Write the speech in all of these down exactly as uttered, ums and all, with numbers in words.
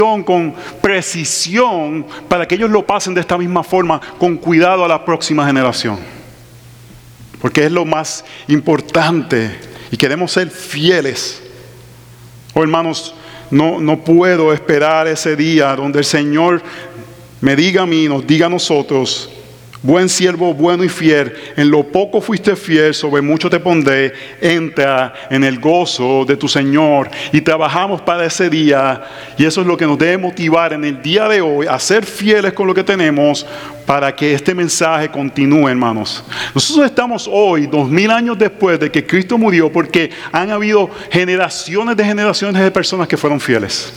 con precisión para que ellos lo pasen de esta misma forma, con cuidado a la próxima generación. Porque es lo más importante y queremos ser fieles. Oh, hermanos, no, no puedo esperar ese día donde el Señor me diga a mí, nos diga a nosotros: buen siervo, bueno y fiel, en lo poco fuiste fiel, sobre mucho te pondré, entra en el gozo de tu Señor. Y trabajamos para ese día, y eso es lo que nos debe motivar en el día de hoy, a ser fieles con lo que tenemos, para que este mensaje continúe, hermanos. Nosotros estamos hoy, dos mil años después de que Cristo murió, porque han habido generaciones de generaciones de personas que fueron fieles.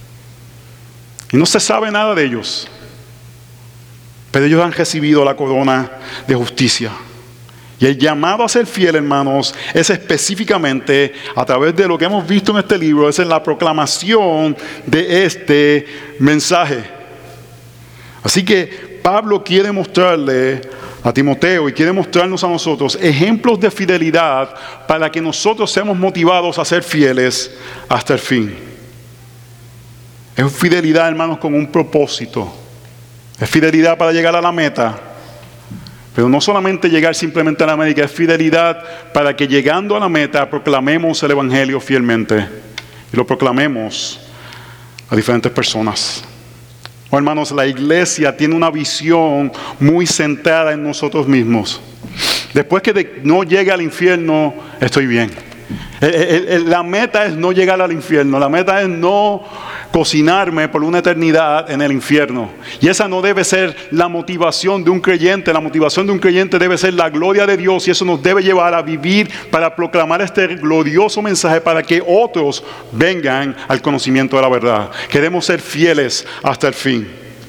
Y no se sabe nada de ellos. Pero ellos han recibido la corona de justicia. Y el llamado a ser fiel, hermanos, es específicamente a través de lo que hemos visto en este libro, es en la proclamación de este mensaje. Así que Pablo quiere mostrarle a Timoteo y quiere mostrarnos a nosotros ejemplos de fidelidad para que nosotros seamos motivados a ser fieles hasta el fin. Es fidelidad, hermanos, con un propósito. Es fidelidad para llegar a la meta, pero no solamente llegar simplemente a la meta, es fidelidad para que llegando a la meta proclamemos el Evangelio fielmente y lo proclamemos a diferentes personas. Oh, hermanos, la iglesia tiene una visión muy centrada en nosotros mismos. Después que de, no llegue al infierno, estoy bien. El, el, el, la meta es no llegar al infierno, la meta es no cocinarme por una eternidad en el infierno. Y esa no debe ser la motivación de un creyente. La motivación de un creyente debe ser la gloria de Dios, y eso nos debe llevar a vivir para proclamar este glorioso mensaje para que otros vengan al conocimiento de la verdad. Queremos ser fieles hasta el fin.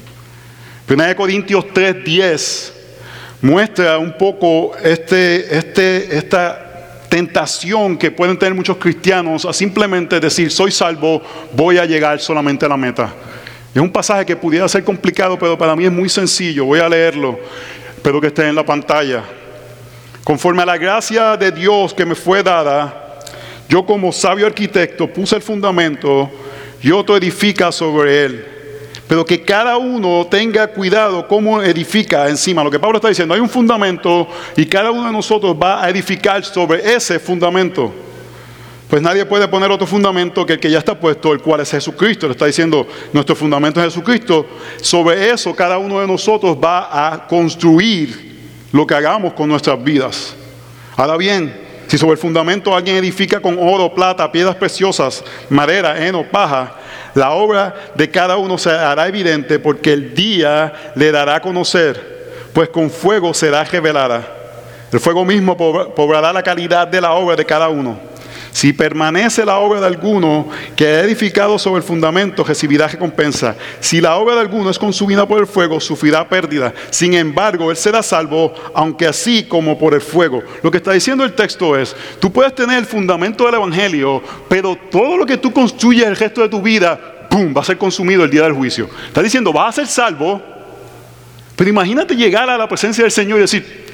Primera de Corintios tres diez muestra un poco este, este, esta tentación que pueden tener muchos cristianos a simplemente decir: soy salvo, voy a llegar solamente a la meta. Es un pasaje que pudiera ser complicado, pero para mí es muy sencillo. Voy a leerlo, espero que esté en la pantalla. Conforme a la gracia de Dios que me fue dada, yo como sabio arquitecto puse el fundamento y otro edifica sobre él. Pero que cada uno tenga cuidado cómo edifica encima. Lo que Pablo está diciendo: hay un fundamento y cada uno de nosotros va a edificar sobre ese fundamento. Pues nadie puede poner otro fundamento que el que ya está puesto, el cual es Jesucristo. Le está diciendo: nuestro fundamento es Jesucristo. Sobre eso cada uno de nosotros va a construir lo que hagamos con nuestras vidas. Ahora bien, si sobre el fundamento alguien edifica con oro, plata, piedras preciosas, madera, heno, paja, la obra de cada uno se hará evidente, porque el día le dará a conocer, pues con fuego será revelada. El fuego mismo probará la calidad de la obra de cada uno. Si permanece la obra de alguno que ha edificado sobre el fundamento, recibirá recompensa. Si la obra de alguno es consumida por el fuego, sufrirá pérdida. Sin embargo, él será salvo, aunque así como por el fuego. Lo que está diciendo el texto es: tú puedes tener el fundamento del Evangelio, pero todo lo que tú construyes el resto de tu vida, ¡pum!, va a ser consumido el día del juicio. Está diciendo: vas a ser salvo, pero imagínate llegar a la presencia del Señor y decir: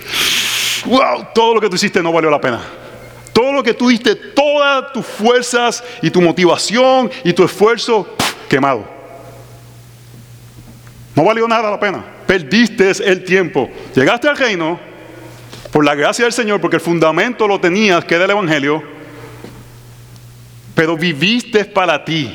¡wow!, todo lo que tú hiciste no valió la pena. Todo lo que tú diste, todas tus fuerzas y tu motivación y tu esfuerzo, quemado. No valió nada la pena. Perdiste el tiempo. Llegaste al reino por la gracia del Señor, porque el fundamento lo tenías, que era el Evangelio, pero viviste para ti.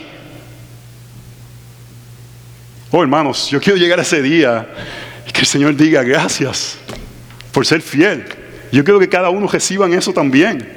Oh, hermanos, yo quiero llegar a ese día y que el Señor diga: gracias por ser fiel. Yo quiero que cada uno reciban eso también.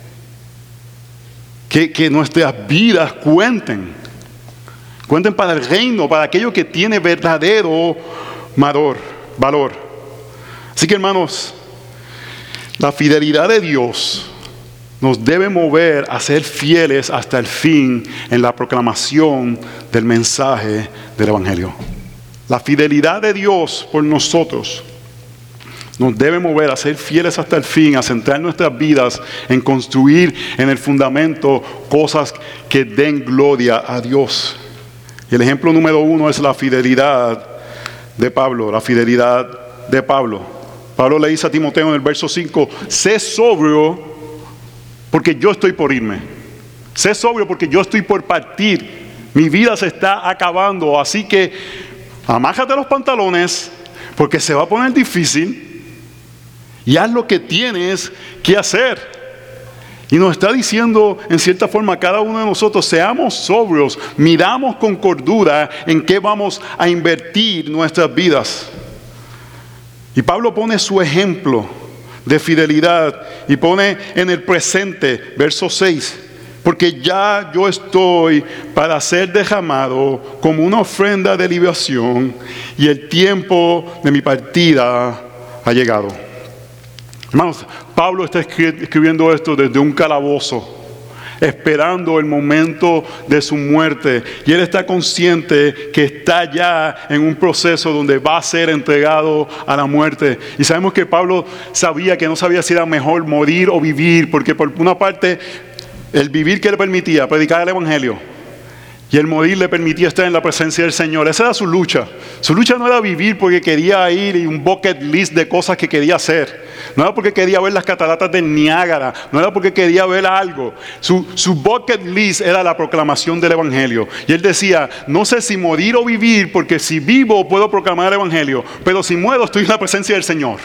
Que, que nuestras vidas cuenten. Cuenten para el reino, para aquello que tiene verdadero valor, valor. Así que, hermanos, la fidelidad de Dios nos debe mover a ser fieles hasta el fin en la proclamación del mensaje del Evangelio. La fidelidad de Dios por nosotros nos debe mover a ser fieles hasta el fin, a centrar nuestras vidas en construir en el fundamento cosas que den gloria a Dios. Y el ejemplo número uno es la fidelidad de Pablo, la fidelidad de Pablo. Pablo le dice a Timoteo en el verso cinco: sé sobrio porque yo estoy por irme. Sé sobrio porque yo estoy por partir Mi vida se está acabando, así que amájate los pantalones porque se va a poner difícil y haz lo que tienes que hacer. Y nos está diciendo, en cierta forma, a cada uno de nosotros, seamos sobrios, miramos con cordura en qué vamos a invertir nuestras vidas. Y Pablo pone su ejemplo de fidelidad y pone en el presente, verso seis, porque ya yo estoy para ser derramado como una ofrenda de libación y el tiempo de mi partida ha llegado. Hermanos, Pablo está escribiendo esto desde un calabozo, esperando el momento de su muerte. Y él está consciente que está ya en un proceso donde va a ser entregado a la muerte. Y sabemos que Pablo sabía que no sabía si era mejor morir o vivir, porque por una parte, el vivir que le permitía predicar el evangelio, y el morir le permitía estar en la presencia del Señor. Esa era su lucha. Su lucha no era vivir porque quería ir y un bucket list de cosas que quería hacer. No era porque quería ver las cataratas del Niágara. No era porque quería ver algo. Su, su bucket list era la proclamación del Evangelio. Y él decía, no sé si morir o vivir, porque si vivo puedo proclamar el Evangelio, pero si muero estoy en la presencia del Señor.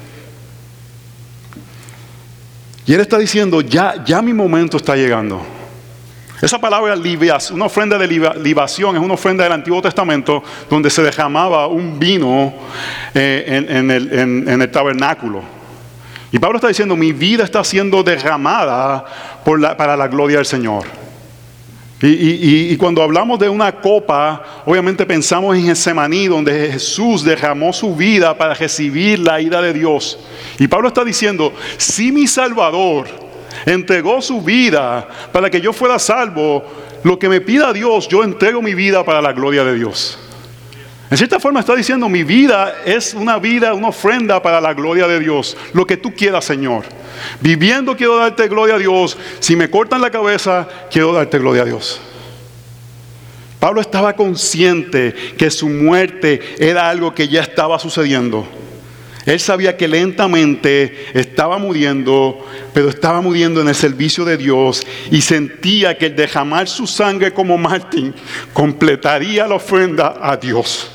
Y él está diciendo, ya, ya mi momento está llegando. Esa palabra libación, una ofrenda de libación, es una ofrenda del Antiguo Testamento donde se derramaba un vino eh, en, en, el, en, en el tabernáculo. Y Pablo está diciendo, mi vida está siendo derramada por la, para la gloria del Señor. Y, y, y cuando hablamos de una copa, obviamente pensamos en Getsemaní, donde Jesús derramó su vida para recibir la ira de Dios. Y Pablo está diciendo, si mi Salvador entregó su vida para que yo fuera salvo, lo que me pida Dios, yo entrego mi vida para la gloria de Dios. En cierta forma está diciendo, mi vida es una vida, una ofrenda para la gloria de Dios. Lo que tú quieras, Señor. Viviendo quiero darte gloria a Dios. Si me cortan la cabeza, quiero darte gloria a Dios. Pablo estaba consciente que su muerte era algo que ya estaba sucediendo. Él sabía que lentamente estaba muriendo, pero estaba muriendo en el servicio de Dios y sentía que el derramar su sangre como mártir completaría la ofrenda a Dios.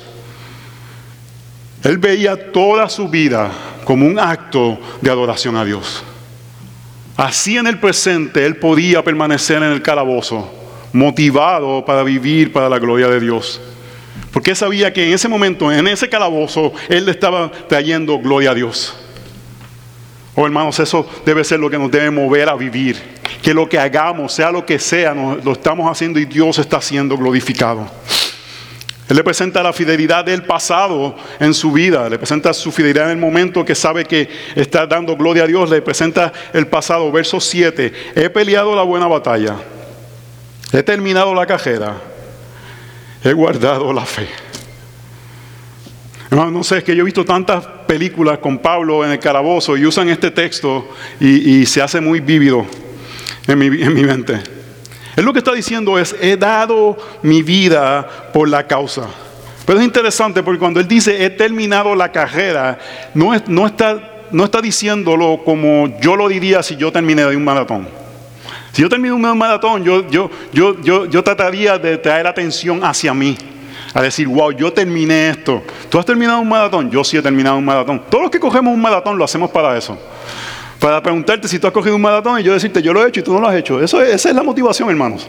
Él veía toda su vida como un acto de adoración a Dios. Así en el presente él podía permanecer en el calabozo, motivado para vivir para la gloria de Dios. Porque sabía que en ese momento, en ese calabozo, él le estaba trayendo gloria a Dios. Oh, hermanos, eso debe ser lo que nos debe mover a vivir. Que lo que hagamos, sea lo que sea, nos, lo estamos haciendo y Dios está siendo glorificado. Él le presenta la fidelidad del pasado en su vida. Le presenta su fidelidad en el momento que sabe que está dando gloria a Dios. Le presenta el pasado, verso siete. He peleado la buena batalla. He terminado la carrera. He guardado la fe. Hermano, no sé, es que yo he visto tantas películas con Pablo en el calabozo y usan este texto y, y se hace muy vívido en mi, en mi mente. Él lo que está diciendo es, he dado mi vida por la causa. Pero es interesante porque cuando él dice, he terminado la carrera, no, es, no, está, no está diciéndolo como yo lo diría si yo terminé de un maratón. Si yo termino un maratón, yo, yo, yo, yo, yo trataría de traer atención hacia mí. A decir, wow, yo terminé esto. ¿Tú has terminado un maratón? Yo sí he terminado un maratón. Todos los que cogemos un maratón lo hacemos para eso. Para preguntarte si tú has cogido un maratón y yo decirte, yo lo he hecho y tú no lo has hecho. Eso es, esa es la motivación, hermanos.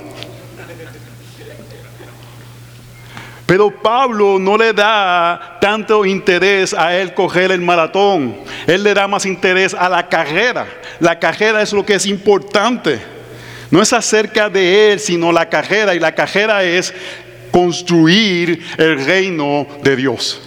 Pero Pablo no le da tanto interés a él coger el maratón. Él le da más interés a la carrera. La carrera es lo que es importante. No es acerca de él, sino la carrera. Y la carrera es construir el reino de Dios.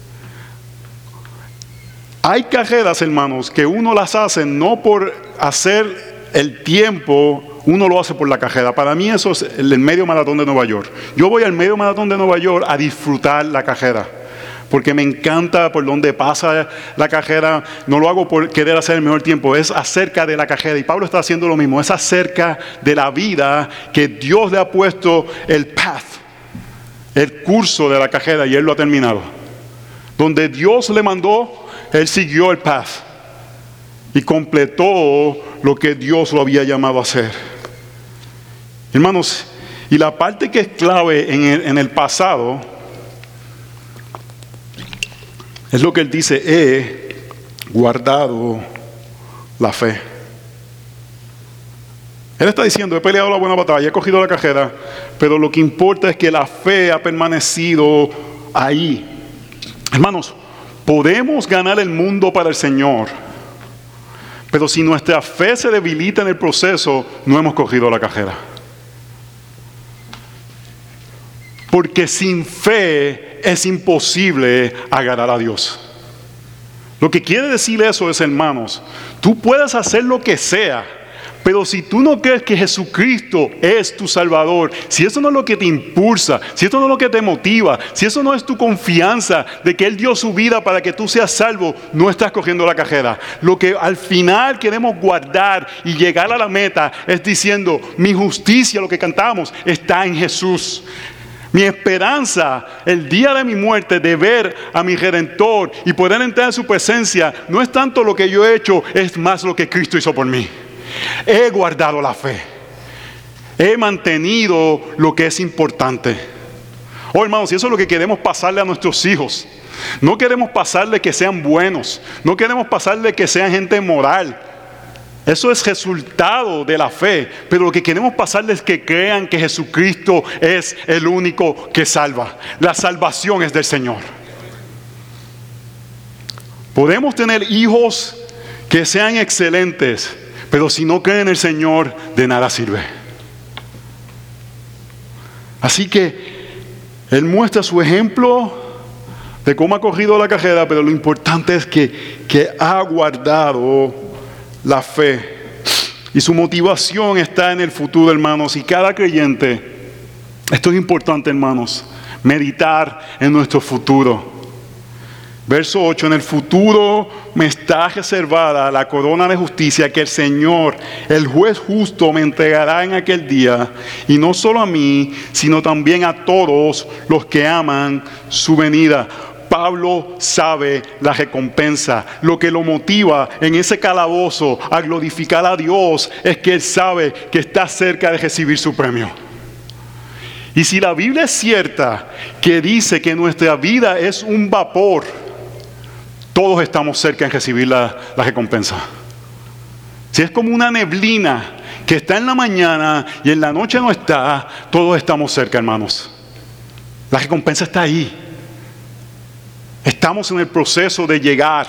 Hay carreras, hermanos, que uno las hace no por hacer el tiempo, uno lo hace por la carrera. Para mí eso es el medio maratón de Nueva York. Yo voy al medio maratón de Nueva York a disfrutar la carrera. Porque me encanta por donde pasa la carrera. No lo hago por querer hacer el mejor tiempo. Es acerca de la carrera. Y Pablo está haciendo lo mismo. Es acerca de la vida que Dios le ha puesto el path, el curso de la carrera. Y él lo ha terminado. Donde Dios le mandó, él siguió el path. Y completó lo que Dios lo había llamado a hacer. Hermanos, Y la parte que es clave en el, en el pasado es lo que él dice: he guardado la fe. Él está diciendo: he peleado la buena batalla, he cogido la carrera, pero lo que importa es que la fe ha permanecido ahí. Hermanos, podemos ganar el mundo para el Señor, pero si nuestra fe se debilita en el proceso, no hemos cogido la carrera. Porque sin fe es imposible agradar a Dios. Lo que quiere decir eso es, hermanos, tú puedes hacer lo que sea, pero si tú no crees que Jesucristo es tu Salvador, si eso no es lo que te impulsa, si eso no es lo que te motiva, si eso no es tu confianza de que Él dio su vida para que tú seas salvo, no estás cogiendo la carrera. Lo que al final queremos guardar y llegar a la meta es diciendo: mi justicia, lo que cantamos, está en Jesús. Mi esperanza, el día de mi muerte, de ver a mi Redentor y poder entrar en su presencia, no es tanto lo que yo he hecho, es más lo que Cristo hizo por mí. He guardado la fe. He mantenido lo que es importante. Oh, hermanos, y eso es lo que queremos pasarle a nuestros hijos. No queremos pasarle que sean buenos. No queremos pasarle que sean gente moral. Eso es resultado de la fe. Pero lo que queremos pasarles es que crean que Jesucristo es el único que salva. La salvación es del Señor. Podemos tener hijos que sean excelentes, pero si no creen en el Señor, de nada sirve. Así que Él muestra su ejemplo de cómo ha corrido la carrera, pero lo importante es que, que ha guardado la fe. Y su motivación está en el futuro, hermanos. Y cada creyente, esto es importante, hermanos, meditar en nuestro futuro. Verso ocho: en el futuro me está reservada la corona de justicia que el Señor, el juez justo, me entregará en aquel día. Y no solo a mí, sino también a todos los que aman su venida. Pablo sabe la recompensa. Lo que lo motiva en ese calabozo a glorificar a Dios es que él sabe que está cerca de recibir su premio. Y si la Biblia es cierta, que dice que nuestra vida es un vapor, todos estamos cerca de recibir la, la recompensa. Si es como una neblina que está en la mañana y en la noche no está, todos estamos cerca, hermanos. La recompensa está ahí. Estamos en el proceso de llegar.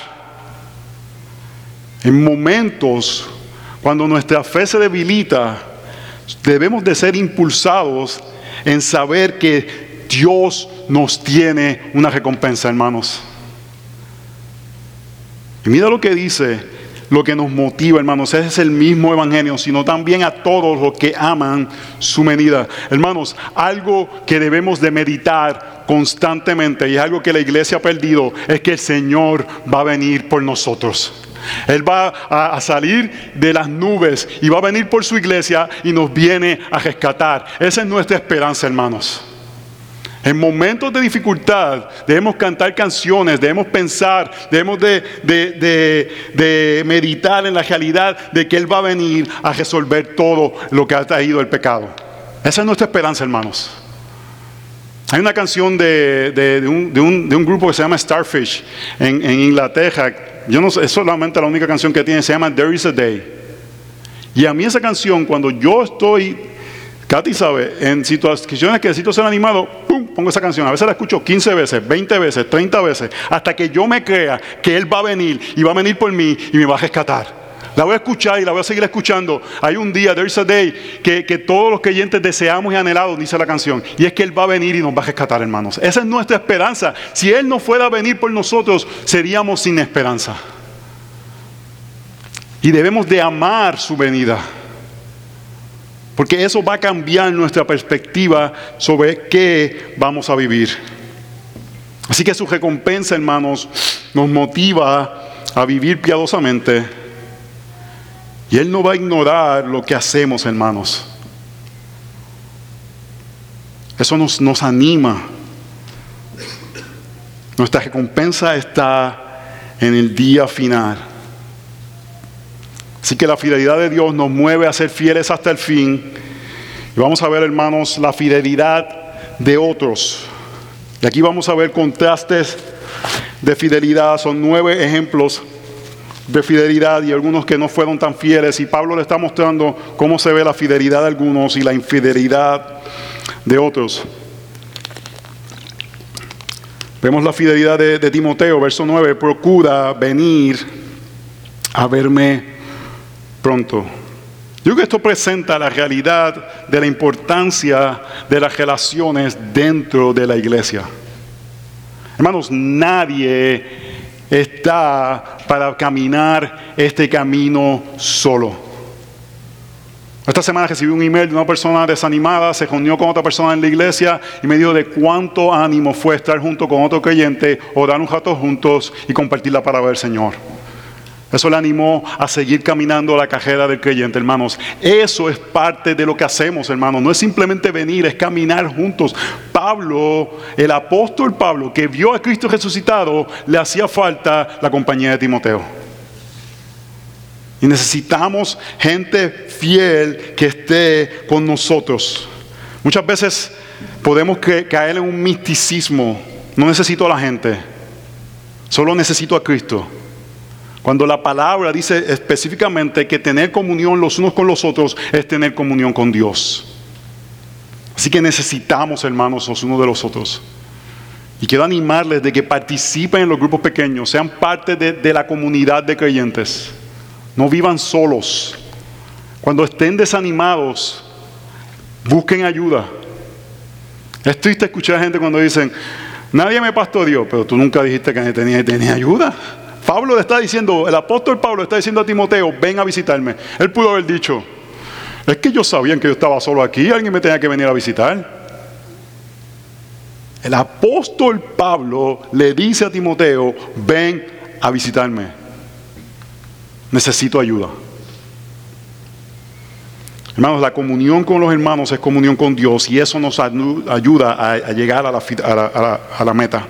En momentos cuando nuestra fe se debilita, debemos de ser impulsados en saber que Dios nos tiene una recompensa, hermanos. Y mira lo que dice, lo que nos motiva, hermanos. Ese es el mismo evangelio, sino también a todos los que aman su venida. Hermanos, algo que debemos de meditar constantemente, y es algo que la iglesia ha perdido, es que el Señor va a venir por nosotros. Él va a, a salir de las nubes y va a venir por su iglesia y nos viene a rescatar. Esa es nuestra esperanza, hermanos. En momentos de dificultad debemos cantar canciones, debemos pensar, debemos de, de, de, de meditar en la realidad de que Él va a venir a resolver todo lo que ha traído el pecado. Esa es nuestra esperanza, hermanos. Hay una canción de, de, de, un, de, un, de un grupo que se llama Starfish en, en Inglaterra. Yo no sé, es solamente la única canción que tiene, se llama There Is a Day. Y a mí esa canción, cuando yo estoy, Katy sabe, en situaciones que necesito ser animado, ¡pum!, pongo esa canción. A veces la escucho quince veces, veinte veces, treinta veces, hasta que yo me crea que Él va a venir y va a venir por mí y me va a rescatar. La voy a escuchar y la voy a seguir escuchando. Hay un día, there's a day, que, que todos los creyentes deseamos y anhelamos, dice la canción. Y es que Él va a venir y nos va a rescatar, hermanos. Esa es nuestra esperanza. Si Él no fuera a venir por nosotros, seríamos sin esperanza. Y debemos de amar su venida, porque eso va a cambiar nuestra perspectiva sobre qué vamos a vivir. Así que su recompensa, hermanos, nos motiva a vivir piadosamente. Y Él no va a ignorar lo que hacemos, hermanos. Eso nos, nos anima. Nuestra recompensa está en el día final. Así que la fidelidad de Dios nos mueve a ser fieles hasta el fin. Y vamos a ver, hermanos, la fidelidad de otros. Y aquí vamos a ver contrastes de fidelidad. Son nueve ejemplos de fidelidad y algunos que no fueron tan fieles. Y Pablo le está mostrando cómo se ve la fidelidad de algunos y la infidelidad de otros. Vemos la fidelidad de, de Timoteo, verso nueve. Procura venir a verme pronto. Yo creo que esto presenta la realidad de la importancia de las relaciones dentro de la iglesia. Hermanos, nadie está para caminar este camino solo. Esta semana recibí un email de una persona desanimada, se reunió con otra persona en la iglesia y me dijo de cuánto ánimo fue estar junto con otro creyente, orar un rato juntos y compartir la palabra del Señor. Eso le animó a seguir caminando la carrera del creyente, hermanos. Eso es parte de lo que hacemos, hermanos. No es simplemente venir, es caminar juntos. Pablo, el apóstol Pablo, que vio a Cristo resucitado, le hacía falta la compañía de Timoteo. Y necesitamos gente fiel que esté con nosotros. Muchas veces podemos caer en un misticismo. No necesito a la gente, solo necesito a Cristo. Cuando la palabra dice específicamente que tener comunión los unos con los otros es tener comunión con Dios. Así que necesitamos, hermanos, los unos de los otros. Y quiero animarles de que participen en los grupos pequeños, sean parte de, de la comunidad de creyentes. No vivan solos. Cuando estén desanimados, busquen ayuda. Es triste escuchar a gente cuando dicen, nadie me pastoreó, pero tú nunca dijiste que tenía, tenía ayuda. Pablo le está diciendo, el apóstol Pablo le está diciendo a Timoteo, ven a visitarme. Él pudo haber dicho, es que ellos sabían que yo estaba solo aquí, alguien me tenía que venir a visitar. El apóstol Pablo le dice a Timoteo, ven a visitarme. Necesito ayuda. Hermanos, la comunión con los hermanos es comunión con Dios y eso nos ayuda a, a llegar a la, a, la, a, la, a la meta.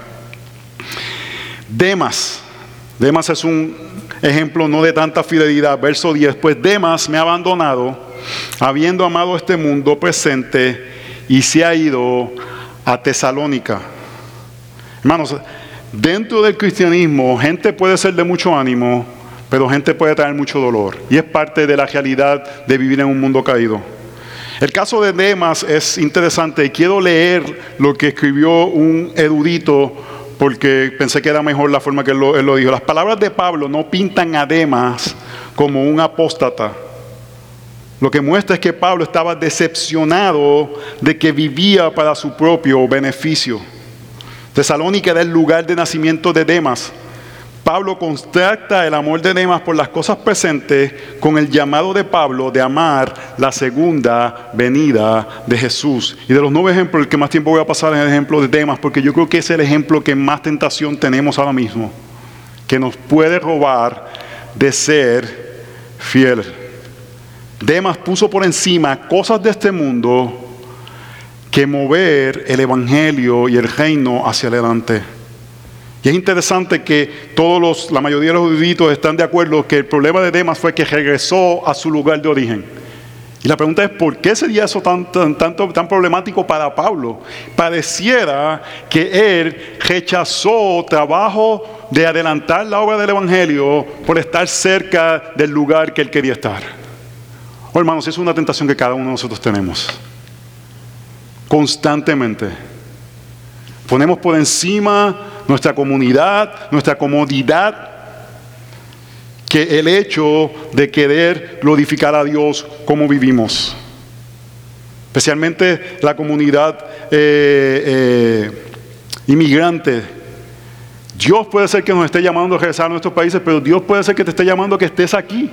Demas. Demas es un ejemplo no de tanta fidelidad. Verso diez. Pues Demas me ha abandonado, habiendo amado este mundo presente, y se ha ido a Tesalónica. Hermanos, dentro del cristianismo, gente puede ser de mucho ánimo, pero gente puede traer mucho dolor. Y es parte de la realidad de vivir en un mundo caído. El caso de Demas es interesante y quiero leer lo que escribió un erudito porque pensé que era mejor la forma que él lo, él lo dijo. Las palabras de Pablo no pintan a Demas como un apóstata. Lo que muestra es que Pablo estaba decepcionado de que vivía para su propio beneficio. Tesalónica era el lugar de nacimiento de Demas. Pablo contrasta el amor de Demas por las cosas presentes con el llamado de Pablo de amar la segunda venida de Jesús. Y de los nueve ejemplos, el que más tiempo voy a pasar es el ejemplo de Demas, porque yo creo que es el ejemplo que más tentación tenemos ahora mismo, que nos puede robar de ser fiel. Demas puso por encima cosas de este mundo que mover el evangelio y el reino hacia adelante. Y es interesante que todos los, la mayoría de los eruditos están de acuerdo que el problema de Demas fue que regresó a su lugar de origen. Y la pregunta es, ¿por qué sería eso tan, tan, tanto, tan problemático para Pablo? Pareciera que él rechazó trabajo de adelantar la obra del evangelio por estar cerca del lugar que él quería estar. Oh, hermanos, es una tentación que cada uno de nosotros tenemos. Constantemente. Ponemos por encima nuestra comunidad, nuestra comodidad, que el hecho de querer glorificar a Dios como vivimos. Especialmente la comunidad eh, eh, inmigrante. Dios puede ser que nos esté llamando a regresar a nuestros países, pero Dios puede ser que te esté llamando a que estés aquí.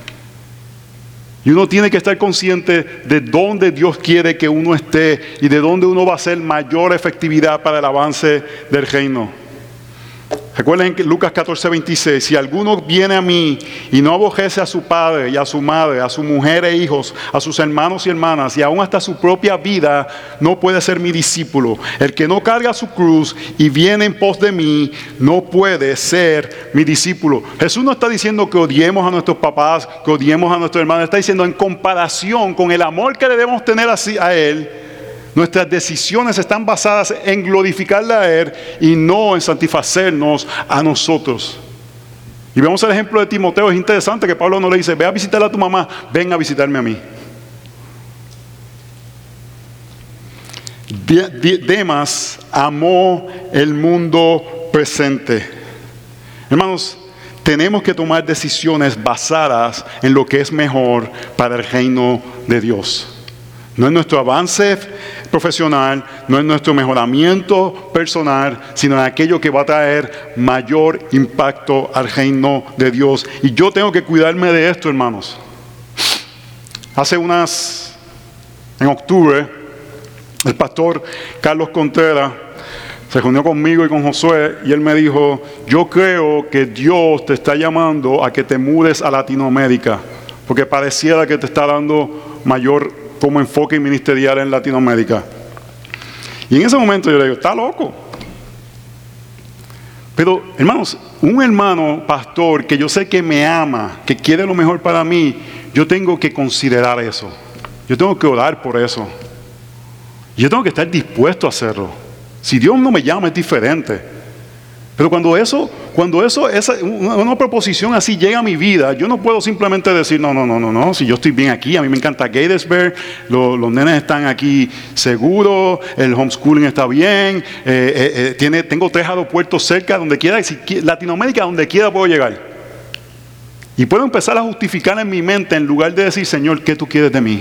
Y uno tiene que estar consciente de dónde Dios quiere que uno esté y de dónde uno va a hacer mayor efectividad para el avance del reino. Recuerden que Lucas catorce, veintiséis, si alguno viene a mí y no aborrece a su padre y a su madre, a su mujer e hijos, a sus hermanos y hermanas y aún hasta su propia vida, no puede ser mi discípulo. El que no carga su cruz y viene en pos de mí, no puede ser mi discípulo. Jesús no está diciendo que odiemos a nuestros papás, que odiemos a nuestros hermanos. Está diciendo en comparación con el amor que le debemos tener a Él, nuestras decisiones están basadas en glorificarle a Él y no en satisfacernos a nosotros. Y vemos el ejemplo de Timoteo. Es interesante que Pablo no le dice, ve a visitar a tu mamá, ven a visitarme a mí. Demas amó el mundo presente. Hermanos, tenemos que tomar decisiones basadas en lo que es mejor para el reino de Dios. No es nuestro avance profesional, no es nuestro mejoramiento personal, sino en aquello que va a traer mayor impacto al reino de Dios. Y yo tengo que cuidarme de esto, hermanos. Hace unas, en octubre, el pastor Carlos Contreras se reunió conmigo y con Josué y él me dijo, yo creo que Dios te está llamando a que te mudes a Latinoamérica, porque pareciera que te está dando mayor como enfoque ministerial en Latinoamérica. Y en ese momento yo le digo, está loco. Pero hermanos, un hermano pastor que yo sé que me ama, que quiere lo mejor para mí, yo tengo que considerar eso. Yo tengo que orar por eso. Yo tengo que estar dispuesto a hacerlo. Si Dios no me llama es diferente. Pero cuando eso, cuando eso, esa, una, una proposición así llega a mi vida, yo no puedo simplemente decir, no, no, no, no, no, si yo estoy bien aquí, a mí me encanta Gatesburg, lo, los nenes están aquí seguros, el homeschooling está bien, eh, eh, eh, tiene, tengo tres aeropuertos cerca, donde quiera, si, Latinoamérica, donde quiera puedo llegar. Y puedo empezar a justificar en mi mente en lugar de decir, Señor, ¿qué tú quieres de mí?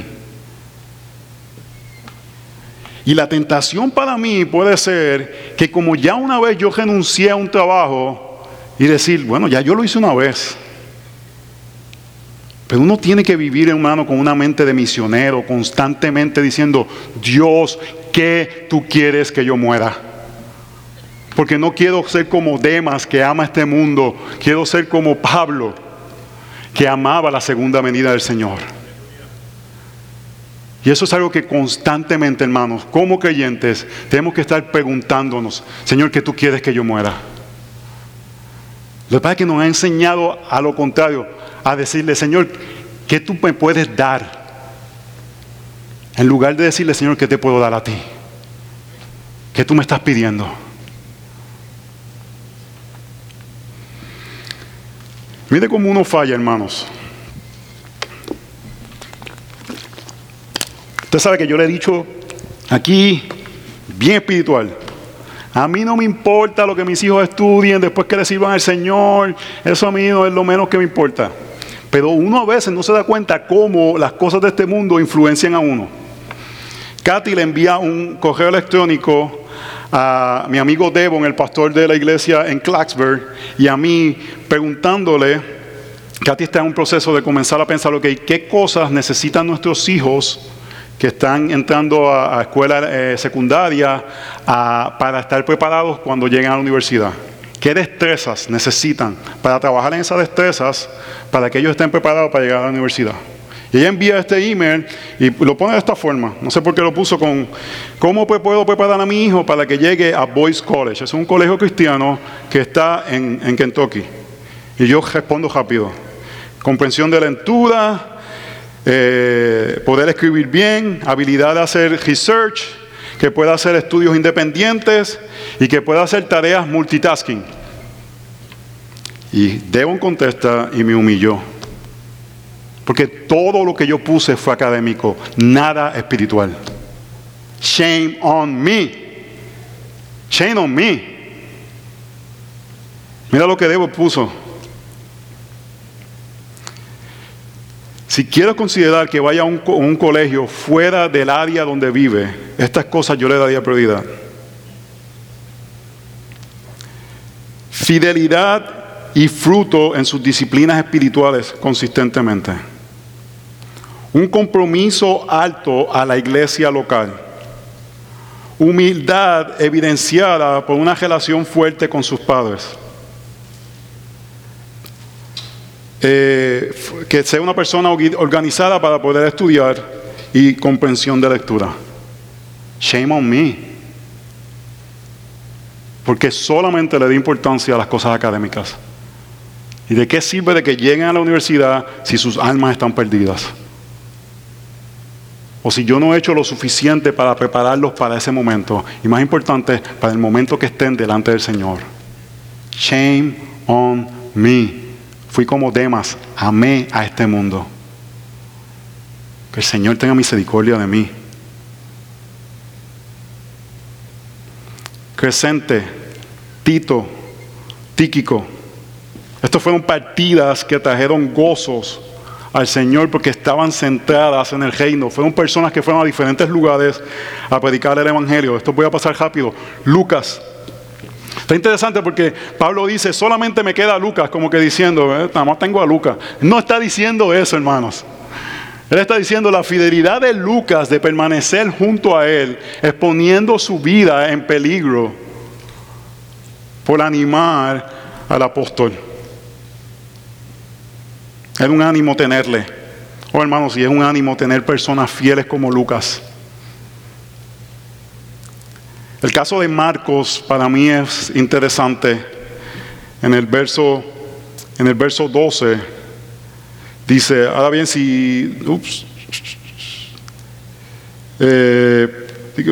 Y la tentación para mí puede ser que como ya una vez yo renuncié a un trabajo y decir, bueno, ya yo lo hice una vez. Pero uno tiene que vivir, hermano, con una mente de misionero, constantemente diciendo, Dios, ¿qué tú quieres que yo muera? Porque no quiero ser como Demas, que ama este mundo. Quiero ser como Pablo, que amaba la segunda venida del Señor. Y eso es algo que constantemente, hermanos, como creyentes, tenemos que estar preguntándonos, Señor, ¿qué tú quieres que yo muera? Lo que pasa es que nos ha enseñado a lo contrario, a decirle, Señor, ¿qué tú me puedes dar? En lugar de decirle, Señor, ¿qué te puedo dar a ti? ¿Qué tú me estás pidiendo? Mire cómo uno falla, hermanos. Usted sabe que yo le he dicho aquí, bien espiritual, a mí no me importa lo que mis hijos estudien después que le sirvan al Señor, eso a mí no es lo menos que me importa. Pero uno a veces no se da cuenta cómo las cosas de este mundo influencian a uno. Katy le envía un correo electrónico a mi amigo Devon, el pastor de la iglesia en Clarksburg, y a mí preguntándole, Katy está en un proceso de comenzar a pensar, okay, ¿qué cosas necesitan nuestros hijos que están entrando a, a escuela eh, secundaria a, para estar preparados cuando lleguen a la universidad? ¿Qué destrezas necesitan para trabajar en esas destrezas para que ellos estén preparados para llegar a la universidad? Y ella envía este email y lo pone de esta forma. No sé por qué lo puso con ¿cómo puedo preparar a mi hijo para que llegue a Boys College? Es un colegio cristiano que está en, en Kentucky. Y yo respondo rápido. Comprensión de lectura, Eh, poder escribir bien, habilidad de hacer research, que pueda hacer estudios independientes y que pueda hacer tareas multitasking. Y Devon contesta y me humilló, porque todo lo que yo puse fue académico, nada espiritual. Shame on me. Shame on me. Mira lo que Devon puso. Si quiero considerar que vaya a un, un colegio fuera del área donde vive, estas cosas yo le daría prioridad. Fidelidad y fruto en sus disciplinas espirituales consistentemente. Un compromiso alto a la iglesia local. Humildad evidenciada por una relación fuerte con sus padres. eh, que sea una persona organizada para poder estudiar y comprensión de lectura. Shame on me. Porque solamente le di importancia a las cosas académicas. ¿Y de qué sirve de que lleguen a la universidad si sus almas están perdidas? O si yo no he hecho lo suficiente para prepararlos para ese momento. Y más importante, para el momento que estén delante del Señor. Shame on me. Fui como Demas, amé a este mundo. Que el Señor tenga misericordia de mí. Crescente, Tito, Tíquico. Estas fueron partidas que trajeron gozos al Señor porque estaban centradas en el reino. Fueron personas que fueron a diferentes lugares a predicar el Evangelio. Esto voy a pasar rápido. Lucas. Está interesante porque Pablo dice, solamente me queda Lucas, como que diciendo, eh, nada más tengo a Lucas. No está diciendo eso, hermanos. Él está diciendo la fidelidad de Lucas de permanecer junto a él, exponiendo su vida en peligro por animar al apóstol. Es un ánimo tenerle. Oh, hermanos, y es un ánimo tener personas fieles como Lucas. El caso de Marcos para mí es interesante. En el verso, en el verso doce dice, ahora bien, si, ups, eh,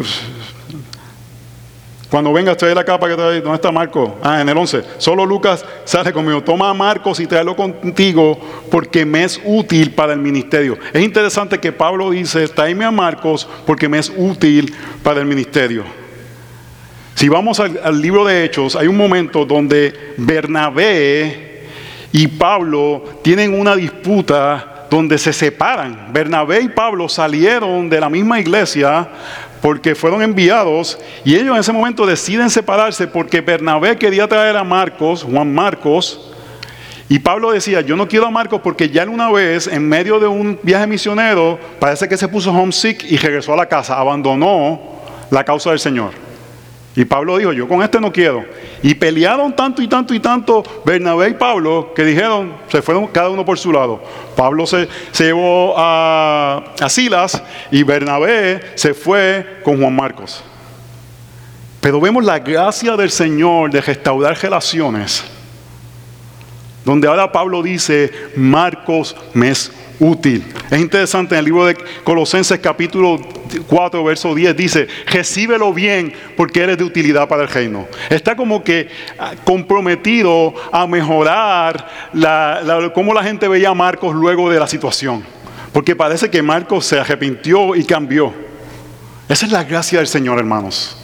cuando vengas trae la capa que trae, ¿dónde está Marcos? Ah, en el once, solo Lucas sale conmigo, toma a Marcos y tráelo contigo porque me es útil para el ministerio. Es interesante que Pablo dice, tráeme a Marcos porque me es útil para el ministerio. Si vamos al, al libro de Hechos, hay un momento donde Bernabé y Pablo tienen una disputa donde se separan. Bernabé y Pablo salieron de la misma iglesia porque fueron enviados y ellos en ese momento deciden separarse porque Bernabé quería traer a Marcos, Juan Marcos, y Pablo decía, yo no quiero a Marcos porque ya una vez en medio de un viaje misionero parece que se puso homesick y regresó a la casa, abandonó la causa del Señor. Y Pablo dijo, yo con este no quiero. Y pelearon tanto y tanto y tanto Bernabé y Pablo que dijeron, se fueron cada uno por su lado. Pablo se, se llevó a, a Silas y Bernabé se fue con Juan Marcos. Pero vemos la gracia del Señor de restaurar relaciones. Donde ahora Pablo dice, Marcos me es útil. Es interesante, en el libro de Colosenses capítulo cuatro, verso diez, dice, recíbelo bien porque eres de utilidad para el reino. Está como que comprometido a mejorar la, la, cómo la gente veía a Marcos luego de la situación. Porque parece que Marcos se arrepintió y cambió. Esa es la gracia del Señor, hermanos.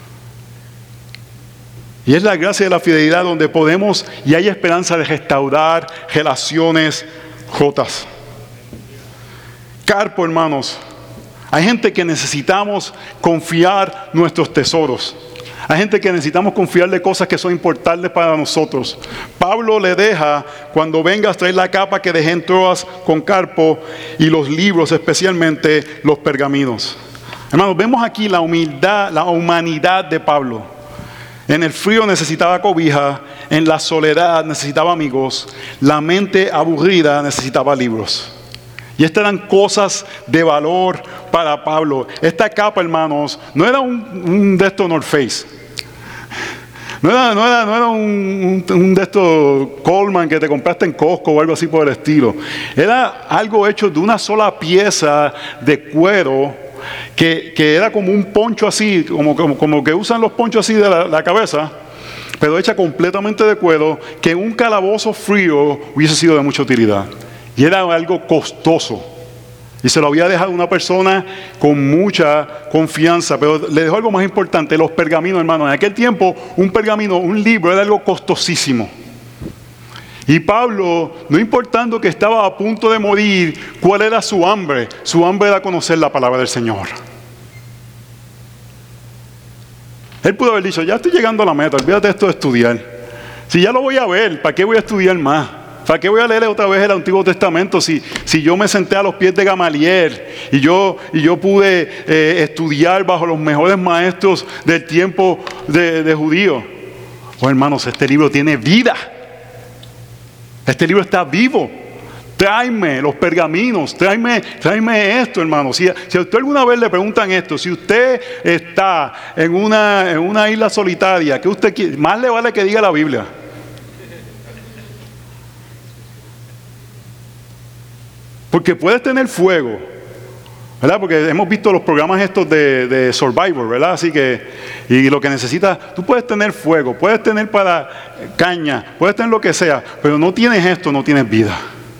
Y es la gracia de la fidelidad donde podemos y hay esperanza de restaurar relaciones rotas. Carpo, hermanos. Hay gente que necesitamos confiar nuestros tesoros. Hay gente que necesitamos confiarle cosas que son importantes para nosotros. Pablo le deja, cuando vengas, traer la capa que dejé en Troas con Carpo y los libros, especialmente los pergaminos. Hermanos, vemos aquí la humildad, la humanidad de Pablo. En el frío necesitaba cobija, en la soledad necesitaba amigos, la mente aburrida necesitaba libros. Y estas eran cosas de valor para Pablo. Esta capa, hermanos, no era un, un de estos North Face. No era, no era, no era un, un, un de estos Coleman que te compraste en Costco o algo así por el estilo. Era algo hecho de una sola pieza de cuero que, que era como un poncho así, como, como, como que usan los ponchos así de la, la cabeza, pero hecha completamente de cuero, que en un calabozo frío hubiese sido de mucha utilidad. Y era algo costoso. Y se lo había dejado una persona con mucha confianza. Pero le dejó algo más importante, los pergaminos, hermano. En aquel tiempo, un pergamino, un libro, era algo costosísimo. Y Pablo, no importando que estaba a punto de morir, ¿cuál era su hambre? Su hambre era conocer la palabra del Señor. Él pudo haber dicho, ya estoy llegando a la meta, olvídate de esto de estudiar. Si ya lo voy a ver, ¿para qué voy a estudiar más? ¿Para qué voy a leer otra vez el Antiguo Testamento si, si yo me senté a los pies de Gamaliel y yo, y yo pude eh, estudiar bajo los mejores maestros del tiempo de, de judíos? Oh, hermanos, este libro tiene vida. Este libro está vivo. Tráeme los pergaminos, tráeme, tráeme esto, hermano. Si, si a usted alguna vez le preguntan esto, si usted está en una, en una isla solitaria, ¿qué usted quiere? Más le vale que diga la Biblia. Porque puedes tener fuego, ¿verdad? Porque hemos visto los programas estos de, de Survivor, ¿verdad? Así que, y lo que necesitas, tú puedes tener fuego, puedes tener para caña, puedes tener lo que sea, pero no tienes esto, no tienes vida.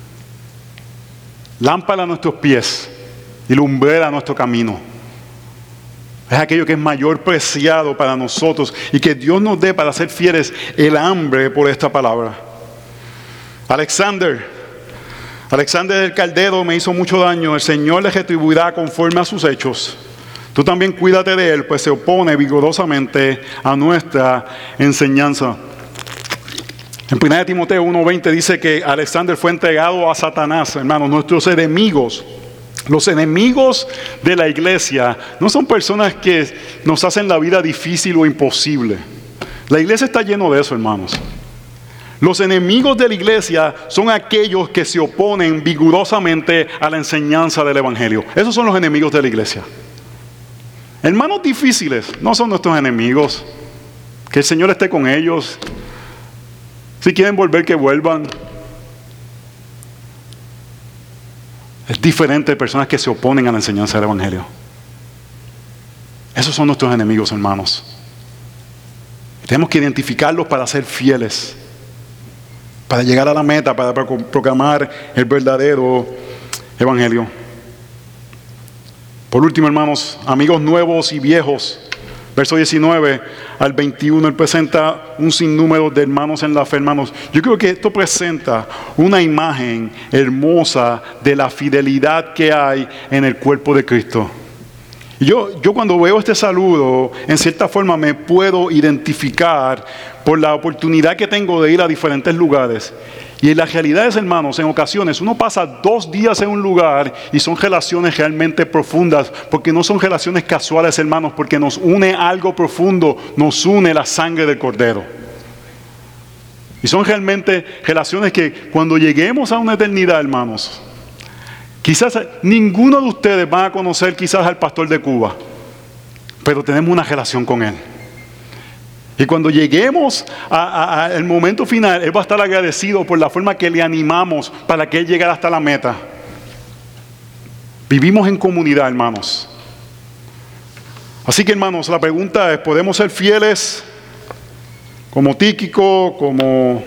Lámpara a nuestros pies y lumbrera a nuestro camino. Es aquello que es mayor preciado para nosotros y que Dios nos dé para ser fieles el hambre por esta palabra. Alexander, Alexander el Caldero me hizo mucho daño. El Señor le retribuirá conforme a sus hechos. Tú también cuídate de él, pues se opone vigorosamente a nuestra enseñanza. En primera de Timoteo uno veinte dice que Alexander fue entregado a Satanás, hermanos, nuestros enemigos. Los enemigos de la iglesia no son personas que nos hacen la vida difícil o imposible. La iglesia está llena de eso, hermanos. Los enemigos de la iglesia son aquellos que se oponen vigorosamente a la enseñanza del evangelio. Esos son los enemigos de la iglesia. Hermanos difíciles no son nuestros enemigos. Que el Señor esté con ellos. Si quieren volver, que vuelvan. Es diferente de personas que se oponen a la enseñanza del evangelio. Esos son nuestros enemigos, hermanos. Tenemos que identificarlos para ser fieles, para llegar a la meta, para proclamar el verdadero evangelio. Por último, hermanos, amigos nuevos y viejos. Verso diecinueve al veintiuno, él presenta un sinnúmero de hermanos en la fe, hermanos. Yo creo que esto presenta una imagen hermosa de la fidelidad que hay en el cuerpo de Cristo. Y yo, yo cuando veo este saludo, en cierta forma me puedo identificar por la oportunidad que tengo de ir a diferentes lugares. Y en la realidad es, hermanos, en ocasiones uno pasa dos días en un lugar y son relaciones realmente profundas, porque no son relaciones casuales, hermanos, porque nos une algo profundo, nos une la sangre del Cordero. Y son realmente relaciones que cuando lleguemos a una eternidad, hermanos, quizás ninguno de ustedes va a conocer quizás al pastor de Cuba, pero tenemos una relación con él. Y cuando lleguemos al momento final, él va a estar agradecido por la forma que le animamos para que él llegara hasta la meta. Vivimos en comunidad, hermanos. Así que, hermanos, la pregunta es, ¿podemos ser fieles como Tíquico, como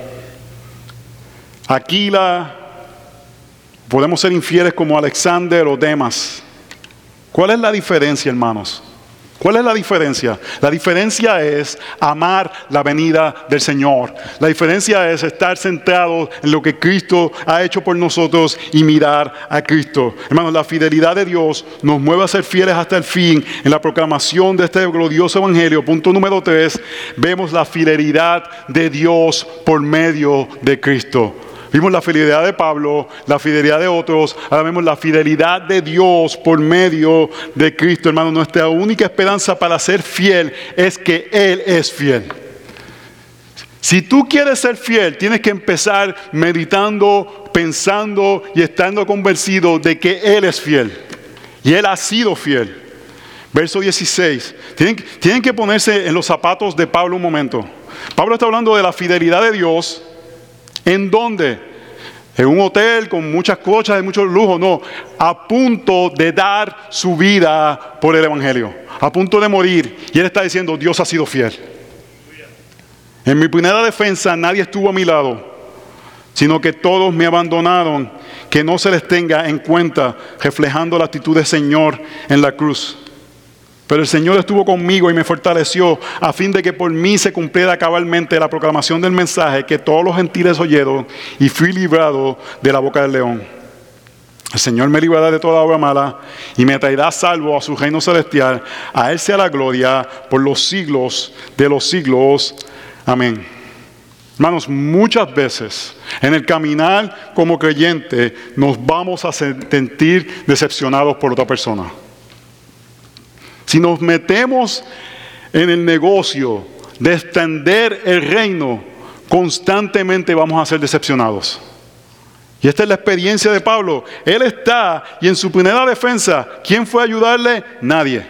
Aquila? ¿Podemos ser infieles como Alexander o Demas? ¿Cuál es la diferencia, hermanos? ¿Cuál es la diferencia? La diferencia es amar la venida del Señor. La diferencia es estar centrados en lo que Cristo ha hecho por nosotros y mirar a Cristo. Hermanos, la fidelidad de Dios nos mueve a ser fieles hasta el fin en la proclamación de este glorioso evangelio. Punto número tres, vemos la fidelidad de Dios por medio de Cristo. Vimos la fidelidad de Pablo, la fidelidad de otros, ahora vemos la fidelidad de Dios por medio de Cristo, hermano. Nuestra única esperanza para ser fiel es que Él es fiel. Si tú quieres ser fiel, tienes que empezar meditando, pensando y estando convencido de que Él es fiel. Y Él ha sido fiel. Verso dieciséis. Tienen, tienen que ponerse en los zapatos de Pablo un momento. Pablo está hablando de la fidelidad de Dios. ¿En dónde? En un hotel con muchas cochas y muchos lujos. No, a punto de dar su vida por el evangelio. A punto de morir. Y él está diciendo, Dios ha sido fiel. En mi primera defensa nadie estuvo a mi lado, sino que todos me abandonaron. Que no se les tenga en cuenta, reflejando la actitud del Señor en la cruz. Pero el Señor estuvo conmigo y me fortaleció a fin de que por mí se cumpliera cabalmente la proclamación del mensaje que todos los gentiles oyeron, y fui librado de la boca del león. El Señor me librará de toda obra mala y me traerá salvo a su reino celestial. A Él sea la gloria por los siglos de los siglos. Amén. Hermanos, muchas veces en el caminar como creyente nos vamos a sentir decepcionados por otra persona. Si nos metemos en el negocio de extender el reino, constantemente vamos a ser decepcionados. Y esta es la experiencia de Pablo. Él está, y en su primera defensa, ¿quién fue a ayudarle? Nadie.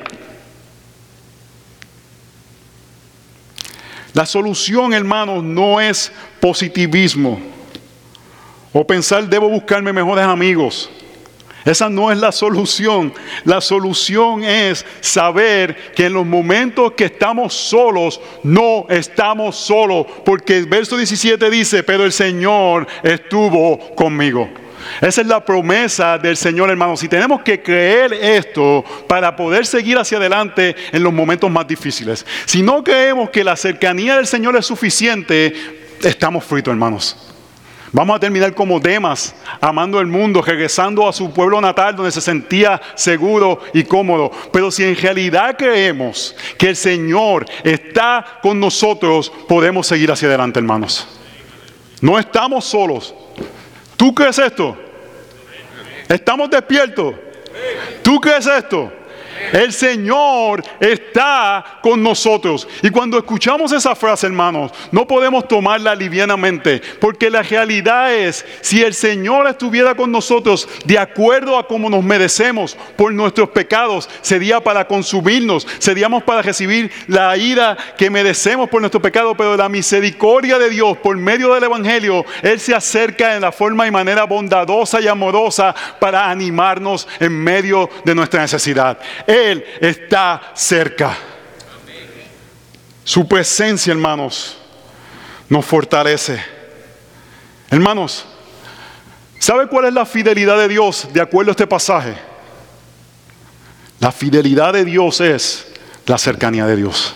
La solución, hermanos, no es positivismo o pensar debo buscarme mejores amigos. Esa no es la solución. La solución es saber que en los momentos que estamos solos, no estamos solos. Porque el verso diecisiete dice, pero el Señor estuvo conmigo. Esa es la promesa del Señor, hermanos. Y tenemos que creer esto para poder seguir hacia adelante en los momentos más difíciles. Si no creemos que la cercanía del Señor es suficiente, estamos fritos, hermanos. Vamos a terminar como Demas, amando el mundo, regresando a su pueblo natal donde se sentía seguro y cómodo. Pero si en realidad creemos que el Señor está con nosotros, podemos seguir hacia adelante, hermanos. No estamos solos. ¿Tú crees esto? ¿Estamos despiertos? ¿Tú crees esto? El Señor está con nosotros. Y cuando escuchamos esa frase, hermanos, no podemos tomarla livianamente, porque la realidad es, si el Señor estuviera con nosotros de acuerdo a como nos merecemos por nuestros pecados, sería para consumirnos, seríamos para recibir la ira que merecemos por nuestro pecado. Pero la misericordia de Dios por medio del Evangelio, Él se acerca en la forma y manera bondadosa y amorosa para animarnos en medio de nuestra necesidad. Él está cerca. Su presencia, hermanos, nos fortalece. Hermanos, ¿sabe cuál es la fidelidad de Dios de acuerdo a este pasaje? La fidelidad de Dios es la cercanía de Dios.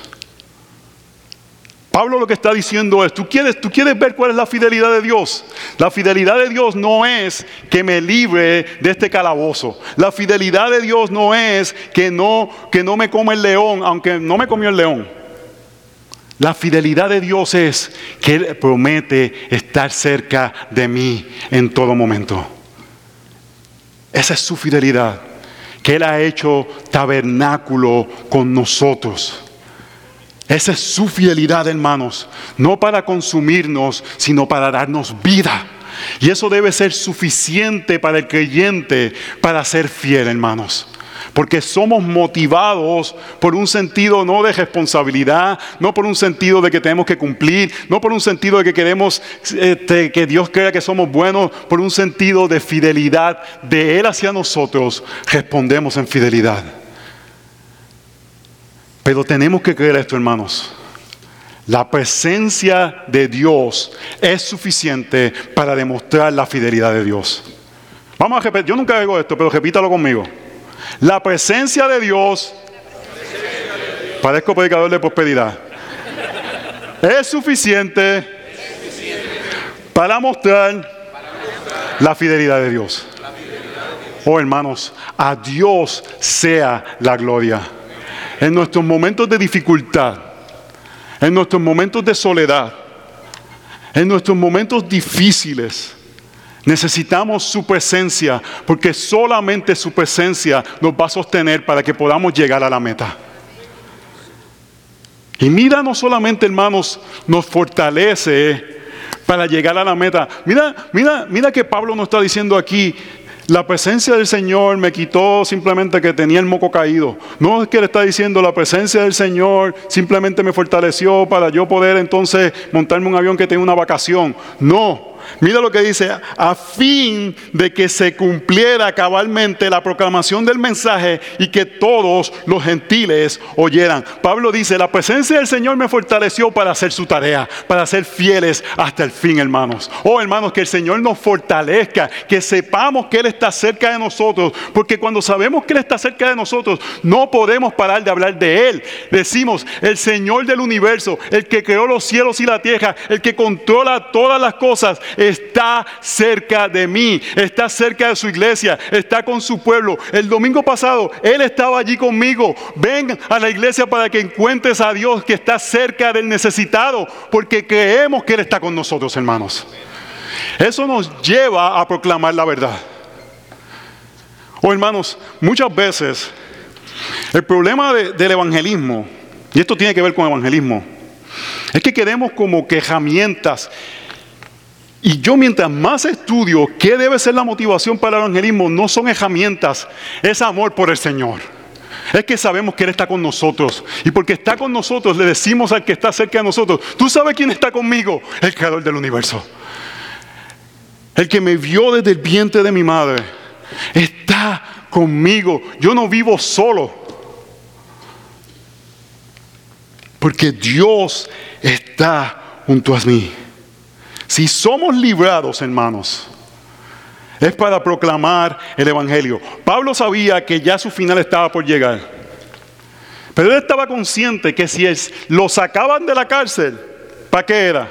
Pablo lo que está diciendo es, ¿tú quieres, ¿tú quieres ver cuál es la fidelidad de Dios? La fidelidad de Dios no es que me libre de este calabozo. La fidelidad de Dios no es que no, que no me coma el león, aunque no me comió el león. La fidelidad de Dios es que Él promete estar cerca de mí en todo momento. Esa es su fidelidad, que Él ha hecho tabernáculo con nosotros. Esa es su fidelidad, hermanos, no para consumirnos, sino para darnos vida. Y eso debe ser suficiente para el creyente para ser fiel, hermanos. Porque somos motivados por un sentido no de responsabilidad, no por un sentido de que tenemos que cumplir, no por un sentido de que queremos este, que Dios crea que somos buenos, por un sentido de fidelidad de Él hacia nosotros. Respondemos en fidelidad. Pero tenemos que creer esto, hermanos. La presencia de Dios es suficiente para demostrar la fidelidad de Dios. Vamos a repetir, yo nunca digo esto, pero repítalo conmigo. La presencia de Dios, parezco predicador de prosperidad, es suficiente para mostrar la fidelidad de Dios. Oh, hermanos, a Dios sea la gloria. En nuestros momentos de dificultad, en nuestros momentos de soledad, en nuestros momentos difíciles, necesitamos su presencia, porque solamente su presencia nos va a sostener para que podamos llegar a la meta. Y mira, no solamente, hermanos, nos fortalece para llegar a la meta. Mira, mira, mira que Pablo nos está diciendo aquí, la presencia del Señor me quitó simplemente que tenía el moco caído. No es que le está diciendo la presencia del Señor simplemente me fortaleció para yo poder entonces montarme un avión que tenga una vacación. No. Mira lo que dice, a fin de que se cumpliera cabalmente la proclamación del mensaje y que todos los gentiles oyeran. Pablo dice, la presencia del Señor me fortaleció para hacer su tarea, para ser fieles hasta el fin, hermanos. Oh, hermanos, que el Señor nos fortalezca, que sepamos que Él está cerca de nosotros, porque cuando sabemos que Él está cerca de nosotros, no podemos parar de hablar de Él. Decimos, el Señor del universo, el que creó los cielos y la tierra, el que controla todas las cosas, está cerca de mí, está cerca de su iglesia, está con su pueblo. El domingo pasado, Él estaba allí conmigo. Ven a la iglesia para que encuentres a Dios que está cerca del necesitado, porque creemos que Él está con nosotros, hermanos. Eso nos lleva a proclamar la verdad. Oh, hermanos, muchas veces el problema de, del evangelismo, y esto tiene que ver con evangelismo, es que queremos como que herramientas Y yo mientras más estudio qué debe ser la motivación para el evangelismo, no son herramientas, es amor por el Señor. Es que sabemos que Él está con nosotros. Y porque está con nosotros, le decimos al que está cerca de nosotros: ¿tú sabes quién está conmigo? El Creador del universo. El que me vio desde el vientre de mi madre. Está conmigo. Yo no vivo solo. Porque Dios está junto a mí. Si somos librados, hermanos, es para proclamar el evangelio. Pablo sabía que ya su final estaba por llegar. Pero él estaba consciente que si es, lo sacaban de la cárcel, ¿para qué era?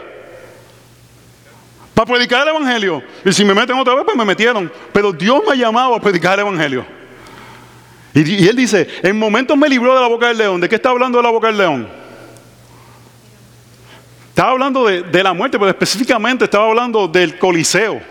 Para predicar el evangelio. Y si me meten otra vez, pues me metieron. Pero Dios me ha llamado a predicar el evangelio. Y, y él dice: en momentos me libró de la boca del león. ¿De qué está hablando de la boca del león? Estaba hablando de, de la muerte, pero específicamente estaba hablando del Coliseo.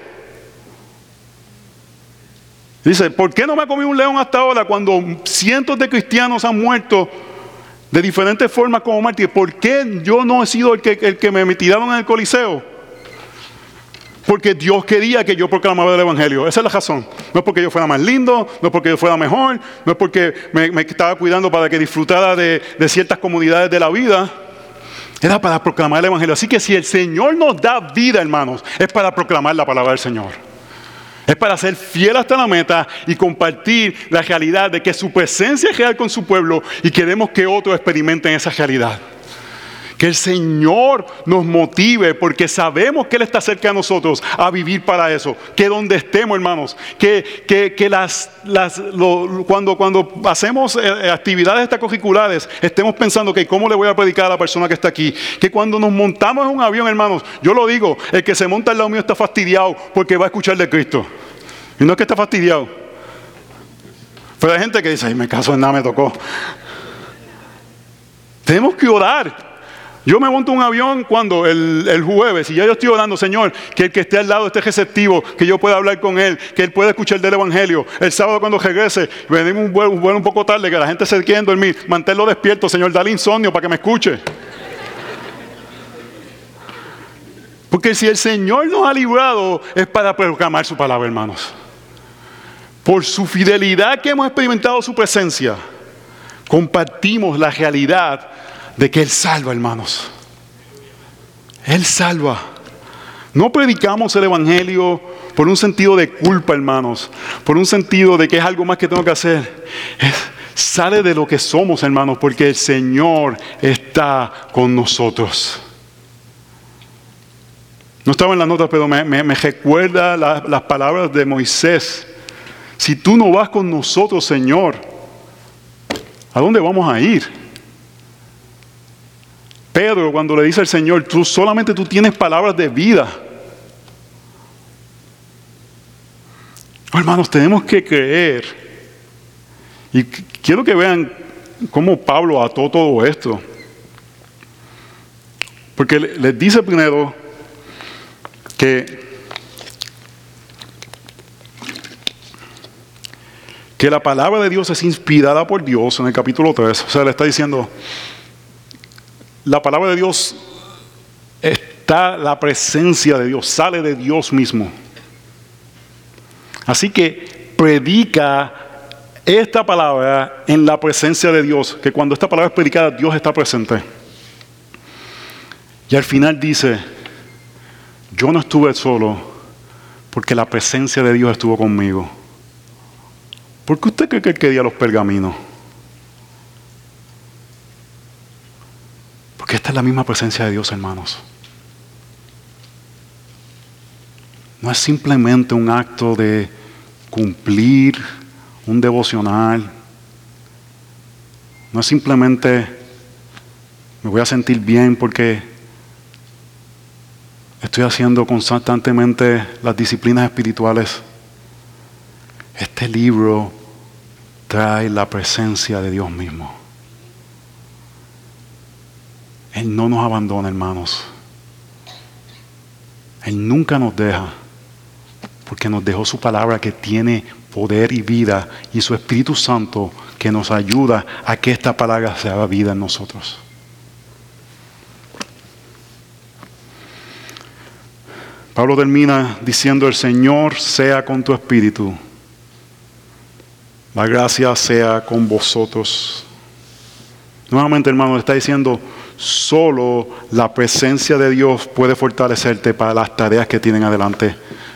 Dice: ¿por qué no me ha comido un león hasta ahora cuando cientos de cristianos han muerto de diferentes formas como mártires? ¿Por qué yo no he sido el que, el que me tiraron en el Coliseo? Porque Dios quería que yo proclamara el evangelio. Esa es la razón. No es porque yo fuera más lindo, no es porque yo fuera mejor, no es porque me, me estaba cuidando para que disfrutara de, de ciertas comodidades de la vida. Era para proclamar el evangelio. Así que si el Señor nos da vida, hermanos, es para proclamar la palabra del Señor. Es para ser fiel hasta la meta y compartir la realidad de que su presencia es real con su pueblo y queremos que otros experimenten esa realidad. Que el Señor nos motive, porque sabemos que Él está cerca de nosotros, a vivir para eso. Que donde estemos, hermanos, que, que, que las, las, lo, cuando, cuando hacemos eh, actividades extracurriculares, estemos pensando que cómo le voy a predicar a la persona que está aquí. Que cuando nos montamos en un avión, hermanos, yo lo digo, el que se monta al lado mío está fastidiado porque va a escuchar de Cristo. Y no es que está fastidiado. Pero hay gente que dice: ay, me caso en nada, me tocó. Tenemos que orar. Yo me monto un avión cuando el, el jueves, y ya yo estoy orando: Señor, que el que esté al lado esté receptivo, que yo pueda hablar con él, que él pueda escuchar del evangelio. El sábado cuando regrese, venimos un vuelo, un vuelo un poco tarde, que la gente se quiere dormir, manténlo despierto, Señor, dale insomnio para que me escuche. Porque si el Señor nos ha librado, es para proclamar su palabra, hermanos. Por su fidelidad que hemos experimentado su presencia, compartimos la realidad de que Él salva, hermanos. Él salva. No predicamos el evangelio por un sentido de culpa, hermanos, por un sentido de que es algo más que tengo que hacer. Es, sale de lo que somos, hermanos, porque el Señor está con nosotros. No estaba en las notas, pero me, me, me recuerda la, las palabras de Moisés. Si tú no vas con nosotros, Señor, ¿a dónde vamos a ir? Pedro, cuando le dice al Señor: tú solamente tú tienes palabras de vida. Oh, hermanos, tenemos que creer. Y quiero que vean cómo Pablo ató todo esto. Porque les dice primero que, que la palabra de Dios es inspirada por Dios en el capítulo tres. O sea, le está diciendo: la palabra de Dios está, la presencia de Dios sale de Dios mismo. Así que predica esta palabra en la presencia de Dios, que cuando esta palabra es predicada, Dios está presente. Y al final dice: yo no estuve solo porque la presencia de Dios estuvo conmigo. ¿Por qué usted cree que él quería los pergaminos? Porque esta es la misma presencia de Dios, hermanos. No es simplemente un acto de cumplir un devocional. No es simplemente me voy a sentir bien porque estoy haciendo constantemente las disciplinas espirituales. Este libro trae la presencia de Dios mismo. Él no nos abandona, hermanos. Él nunca nos deja, porque nos dejó su palabra que tiene poder y vida, y su Espíritu Santo que nos ayuda a que esta palabra se haga vida en nosotros. Pablo termina diciendo: el Señor sea con tu espíritu. La gracia sea con vosotros. Nuevamente, hermano, está diciendo: solo la presencia de Dios puede fortalecerte para las tareas que tienen adelante.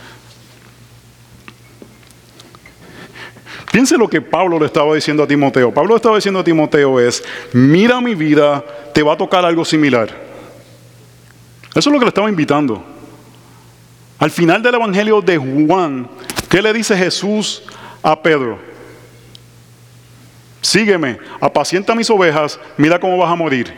Piense lo que Pablo le estaba diciendo a Timoteo. Pablo le estaba diciendo a Timoteo es: mira mi vida, te va a tocar algo similar. Eso es lo que le estaba invitando. Al final del Evangelio de Juan, ¿qué le dice Jesús a Pedro? Sígueme, apacienta mis ovejas, mira cómo vas a morir.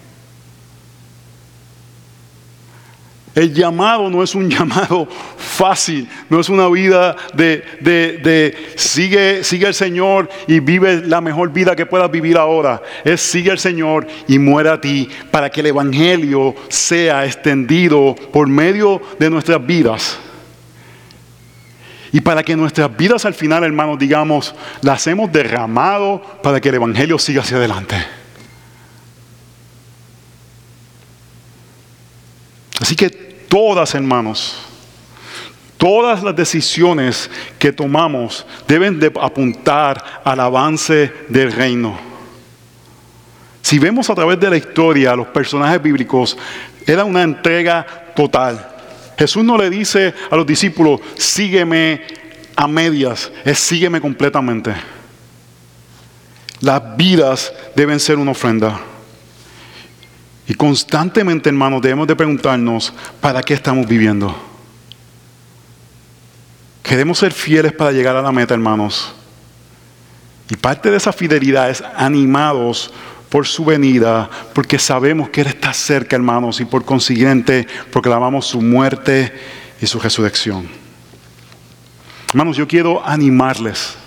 El llamado no es un llamado fácil, no es una vida de, de, de sigue, sigue al Señor y vive la mejor vida que puedas vivir ahora. Es sigue al Señor y muere a ti para que el Evangelio sea extendido por medio de nuestras vidas. Y para que nuestras vidas al final, hermanos, digamos, las hemos derramado para que el Evangelio siga hacia adelante. Así que todas, hermanos, todas las decisiones que tomamos deben de apuntar al avance del reino. Si vemos a través de la historia a los personajes bíblicos, era una entrega total. Jesús no le dice a los discípulos: sígueme a medias, es sígueme completamente. Las vidas deben ser una ofrenda. Y constantemente, hermanos, debemos de preguntarnos: ¿para qué estamos viviendo? Queremos ser fieles para llegar a la meta, hermanos. Y parte de esa fidelidad es animados por su venida, porque sabemos que Él está cerca, hermanos, y por consiguiente proclamamos su muerte y su resurrección. Hermanos, yo quiero animarles.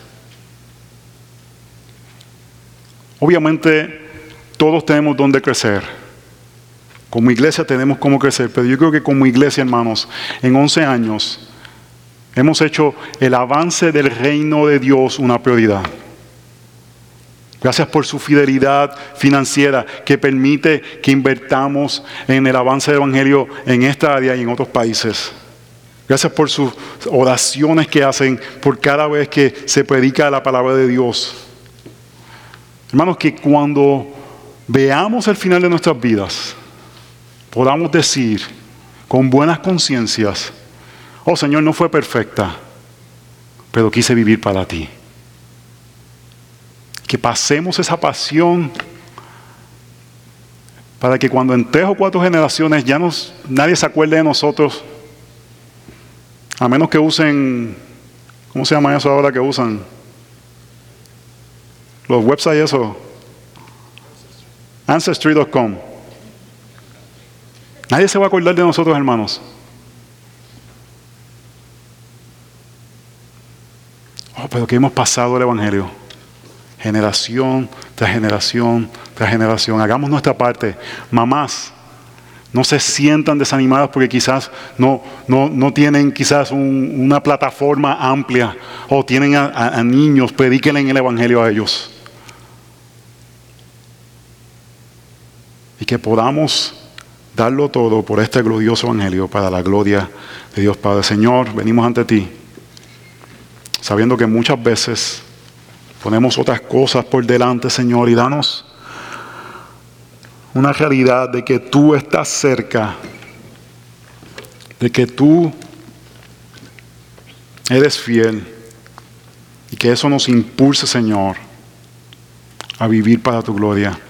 Obviamente, todos tenemos donde crecer. Como iglesia tenemos cómo crecer, pero yo creo que como iglesia, hermanos, en once años hemos hecho el avance del reino de Dios una prioridad. Gracias por su fidelidad financiera que permite que invertamos en el avance del Evangelio en esta área y en otros países. Gracias por sus oraciones que hacen por cada vez que se predica la palabra de Dios. Hermanos, que cuando veamos el final de nuestras vidas, podamos decir con buenas conciencias: oh Señor, no fue perfecta, pero quise vivir para ti. Que pasemos esa pasión para que cuando en tres o cuatro generaciones ya nos, nadie se acuerde de nosotros, a menos que usen, ¿cómo se llama eso ahora que usan? Los websites, eso. Ancestry punto com. Nadie se va a acordar de nosotros, hermanos. Oh, pero que hemos pasado el Evangelio. Generación tras generación tras generación. Hagamos nuestra parte. Mamás, no se sientan desanimadas porque quizás no, no, no tienen quizás un, una plataforma amplia o tienen a, a, a niños. Predíquenle en el Evangelio a ellos. Y que podamos darlo todo por este glorioso Evangelio para la gloria de Dios Padre. Señor, venimos ante ti sabiendo que muchas veces ponemos otras cosas por delante, Señor, y danos una realidad de que tú estás cerca, de que tú eres fiel y que eso nos impulse, Señor, a vivir para tu gloria.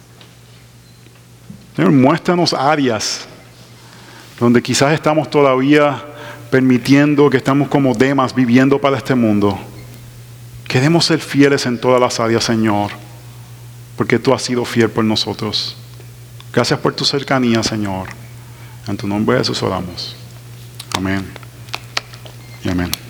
Señor, muéstranos áreas donde quizás estamos todavía permitiendo que estamos como Demas viviendo para este mundo. Queremos ser fieles en todas las áreas, Señor, porque tú has sido fiel por nosotros. Gracias por tu cercanía, Señor. En tu nombre de Jesús oramos. Amén y amén.